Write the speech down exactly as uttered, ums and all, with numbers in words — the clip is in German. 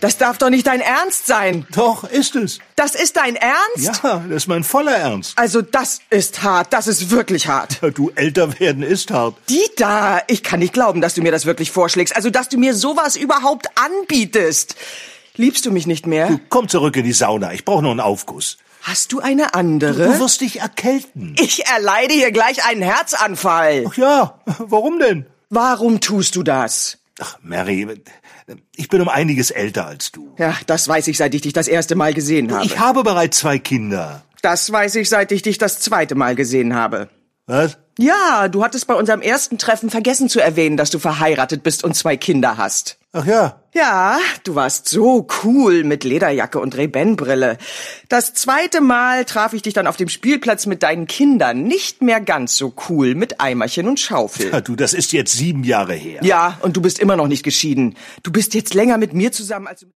Das darf doch nicht dein Ernst sein. Doch, ist es. Das ist dein Ernst? Ja, das ist mein voller Ernst. Also das ist hart, das ist wirklich hart. Du, älter werden ist hart. Dieter, ich kann nicht glauben, dass du mir das wirklich vorschlägst. Also, dass du mir sowas überhaupt anbietest. Liebst du mich nicht mehr? Du, komm zurück in die Sauna. Ich brauche noch einen Aufguss. Hast du eine andere? Du, du wirst dich erkälten. Ich erleide hier gleich einen Herzanfall. Ach ja, warum denn? Warum tust du das? Ach, Mary, ich bin um einiges älter als du. Ja, das weiß ich, seit ich dich das erste Mal gesehen habe. Ich habe bereits zwei Kinder. Das weiß ich, seit ich dich das zweite Mal gesehen habe. Was? Ja, du hattest bei unserem ersten Treffen vergessen zu erwähnen, dass du verheiratet bist und zwei Kinder hast. Ach ja. Ja, du warst so cool mit Lederjacke und Ray-Ban-Brille. Das zweite Mal traf ich dich dann auf dem Spielplatz mit deinen Kindern. Nicht mehr ganz so cool mit Eimerchen und Schaufel. Ja, du, das ist jetzt sieben Jahre her. Ja, und du bist immer noch nicht geschieden. Du bist jetzt länger mit mir zusammen als...